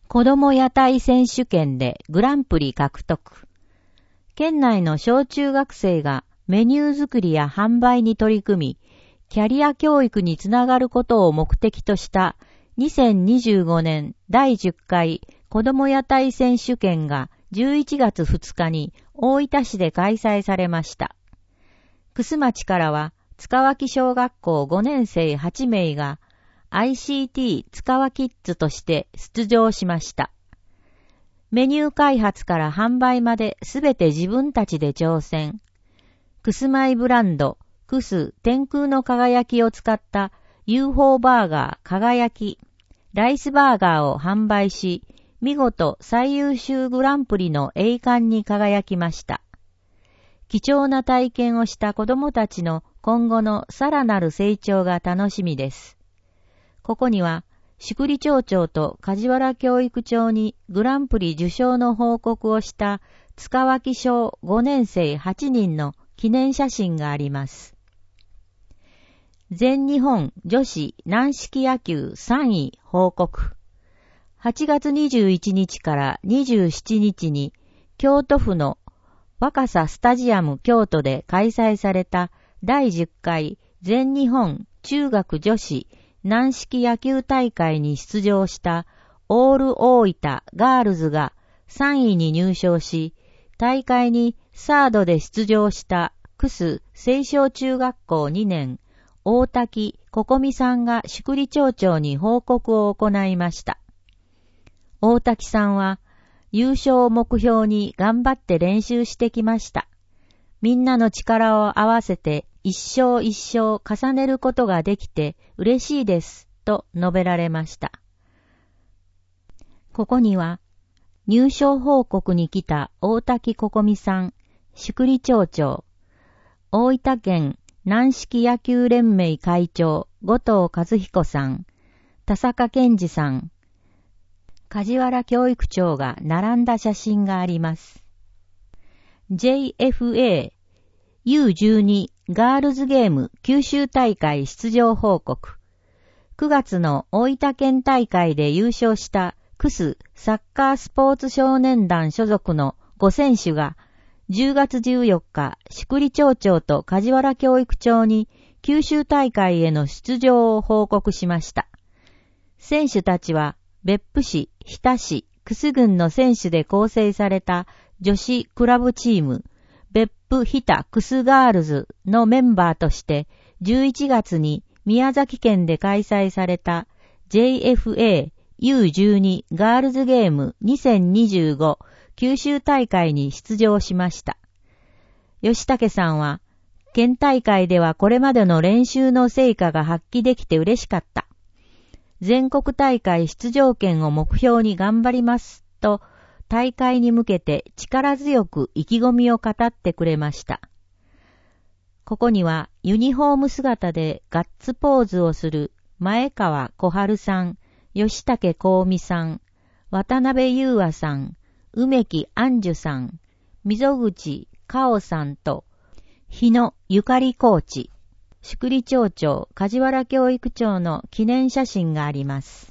子ども屋台選手権でグランプリ獲得。県内の小中学生がメニュー作りや販売に取り組み、キャリア教育につながることを目的とした2025年第10回子ども屋台選手権が11月2日に大分市で開催されました。楠町からは塚脇小学校5年生8名がICT 塚脇キッズとして出場しました。メニュー開発から販売まですべて自分たちで挑戦。クスマイブランド、クス天空の輝きを使った UFO バーガー輝き、ライスバーガーを販売し、見事最優秀グランプリの栄冠に輝きました。貴重な体験をした子どもたちの今後のさらなる成長が楽しみです。ここには、宿利町長と梶原教育長にグランプリ受賞の報告をした塚脇小5年生8人の記念写真があります。全日本女子軟式野球3位報告。8月21日から27日に京都府の若狭スタジアム京都で開催された第10回全日本中学女子軟式野球大会に出場したオール大分ガールズが3位に入賞し、大会にサードで出場した楠青少中学校2年大滝ここみさんが宿利町長に報告を行いました。大滝さんは優勝を目標に頑張って練習してきました。みんなの力を合わせて一生一生重ねることができて嬉しいですと述べられました。ここには入賞報告に来た大滝ここみさん、宿利町長、大分県軟式野球連盟会長後藤和彦さん、田坂健二さん、梶原教育長が並んだ写真があります。JFA U12 ガールズゲーム九州大会出場報告。9月の大分県大会で優勝した楠サッカースポーツ少年団所属の5選手が10月14日、宿利町長と梶原教育長に九州大会への出場を報告しました。選手たちは別府市、日田市、楠郡の選手で構成された女子クラブチーム別府日田楠ガールズのメンバーとして11月に宮崎県で開催された JFA U12 ガールズゲーム2025九州大会に出場しました。吉武さんは、県大会ではこれまでの練習の成果が発揮できて嬉しかった。全国大会出場権を目標に頑張りますと、大会に向けて力強く意気込みを語ってくれました。ここにはユニフォーム姿でガッツポーズをする前川小春さん、吉武香美さん、渡辺優和さん、梅木杏樹さん、溝口香緒さんと、日野ゆかりコーチ、宿利町長、梶原教育長の記念写真があります。